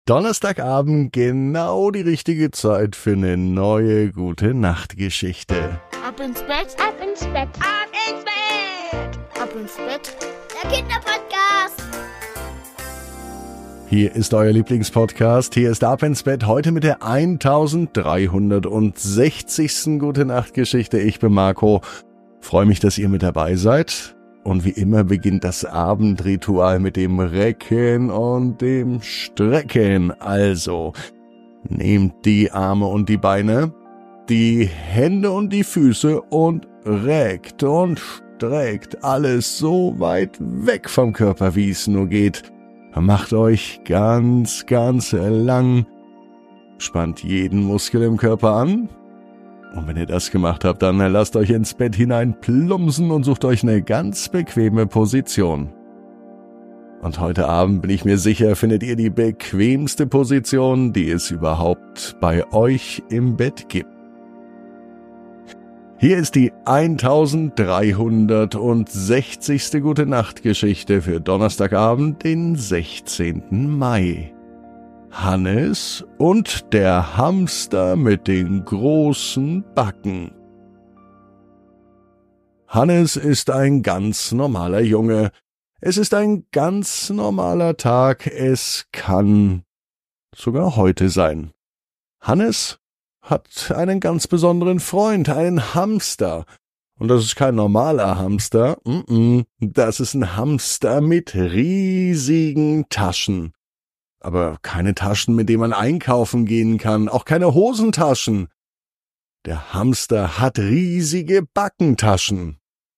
Donnerstagabend, genau die richtige Zeit für eine neue Gute-Nacht-Geschichte. Ab ins Bett, Ab ins Bett, ab ins Bett, ab ins Bett. der Kinderpodcast. Hier ist euer Lieblingspodcast, hier ist Ab ins Bett, heute mit der 1360. Gute-Nacht-Geschichte. Ich bin Marco, freue mich, dass ihr mit dabei seid. Und wie immer beginnt das Abendritual mit dem Recken und dem Strecken. Also, nehmt die Arme und die Beine, die Hände und die Füße und reckt und streckt alles so weit weg vom Körper, wie es nur geht. Macht euch ganz, ganz lang, spannt jeden Muskel im Körper an. Und wenn ihr das gemacht habt, dann lasst euch ins Bett hinein plumpsen und sucht euch eine ganz bequeme Position. Und heute Abend, bin ich mir sicher, findet ihr die bequemste Position, die es überhaupt bei euch im Bett gibt. Hier ist die 1360. Gute-Nacht-Geschichte für Donnerstagabend, den 16. Mai. Hannes und der Hamster mit den großen Backen. Hannes ist ein ganz normaler Junge. Es ist ein ganz normaler Tag. Es kann sogar heute sein. Hannes hat einen ganz besonderen Freund, einen Hamster. Und das ist kein normaler Hamster. Das ist ein Hamster mit riesigen Taschen. Aber keine Taschen, mit denen man einkaufen gehen kann, auch keine Hosentaschen. Der Hamster hat riesige Backentaschen.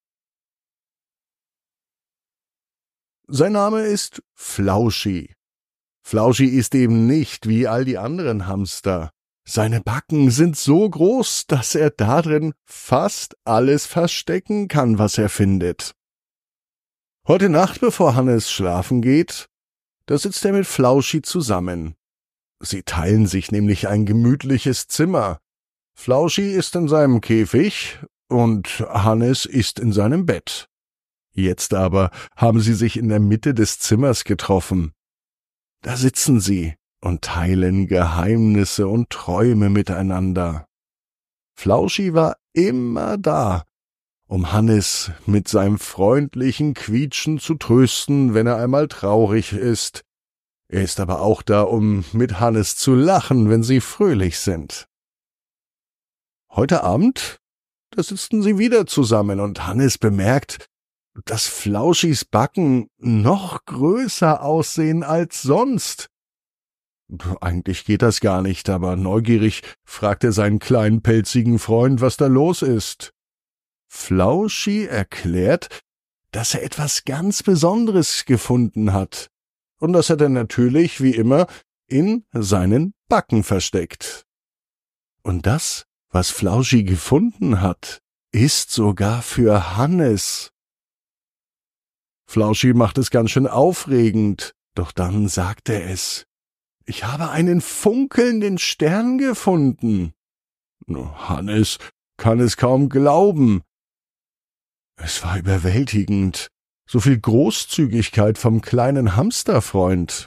Sein Name ist Flauschi. Flauschi ist eben nicht wie all die anderen Hamster. Seine Backen sind so groß, dass er darin fast alles verstecken kann, was er findet. Heute Nacht, bevor Hannes schlafen geht, da sitzt er mit Flauschi zusammen. Sie teilen sich nämlich ein gemütliches Zimmer. Flauschi ist in seinem Käfig und Hannes ist in seinem Bett. Jetzt aber haben sie sich in der Mitte des Zimmers getroffen. Da sitzen sie und teilen Geheimnisse und Träume miteinander. Flauschi war immer da, um Hannes mit seinem freundlichen Quietschen zu trösten, wenn er einmal traurig ist. Er ist aber auch da, um mit Hannes zu lachen, wenn sie fröhlich sind. Heute Abend, da sitzen sie wieder zusammen und Hannes bemerkt, dass Flauschis Backen noch größer aussehen als sonst. Eigentlich geht das gar nicht, aber neugierig fragt er seinen kleinen pelzigen Freund, was da los ist. Flauschi erklärt, dass er etwas ganz Besonderes gefunden hat. Und das hat er natürlich, wie immer, in seinen Backen versteckt. Und das, was Flauschi gefunden hat, ist sogar für Hannes. Flauschi macht es ganz schön aufregend, doch dann sagt er es. Ich habe einen funkelnden Stern gefunden. Hannes kann es kaum glauben. Es war überwältigend, so viel Großzügigkeit vom kleinen Hamsterfreund.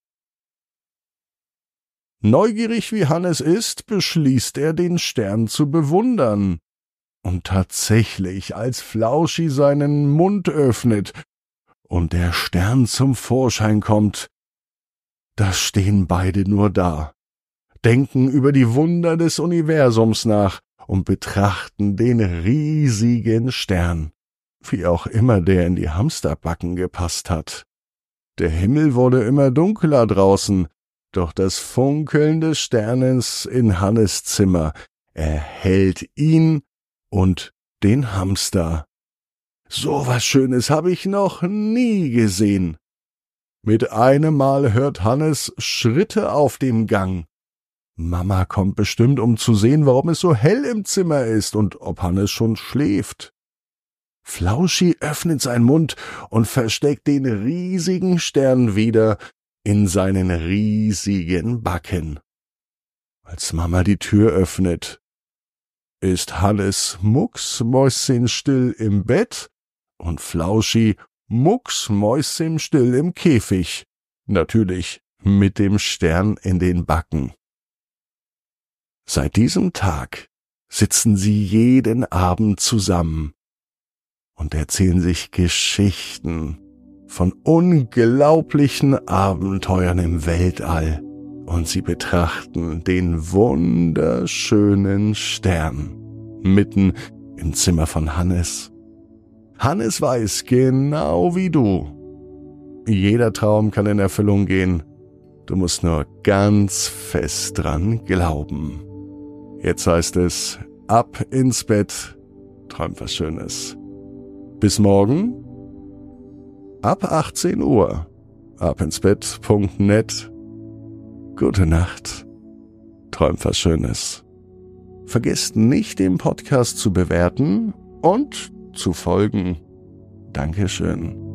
Neugierig wie Hannes ist, beschließt er, den Stern zu bewundern. Und tatsächlich, als Flauschi seinen Mund öffnet und der Stern zum Vorschein kommt, da stehen beide nur da, denken über die Wunder des Universums nach und betrachten den riesigen Stern, wie auch immer der in die Hamsterbacken gepasst hat. Der Himmel wurde immer dunkler draußen, doch das Funkeln des Sternens in Hannes Zimmer erhellt ihn und den Hamster. So was Schönes habe ich noch nie gesehen. Mit einem Mal hört Hannes Schritte auf dem Gang. Mama kommt bestimmt, um zu sehen, warum es so hell im Zimmer ist und ob Hannes schon schläft. Flauschi öffnet seinen Mund und versteckt den riesigen Stern wieder in seinen riesigen Backen. Als Mama die Tür öffnet, ist Hannes mucksmäuschenstill im Bett und Flauschi mucksmäuschenstill im Käfig. Natürlich mit dem Stern in den Backen. Seit diesem Tag sitzen sie jeden Abend zusammen und erzählen sich Geschichten von unglaublichen Abenteuern im Weltall, und sie betrachten den wunderschönen Stern mitten im Zimmer von Hannes. Hannes weiß, genau wie du, jeder Traum kann in Erfüllung gehen. Du musst nur ganz fest dran glauben. Jetzt heißt es, ab ins Bett, träumt was Schönes. Bis morgen, ab 18 Uhr, abinsbett.net. Gute Nacht, träumt was Schönes. Vergesst nicht, den Podcast zu bewerten und zu folgen. Dankeschön.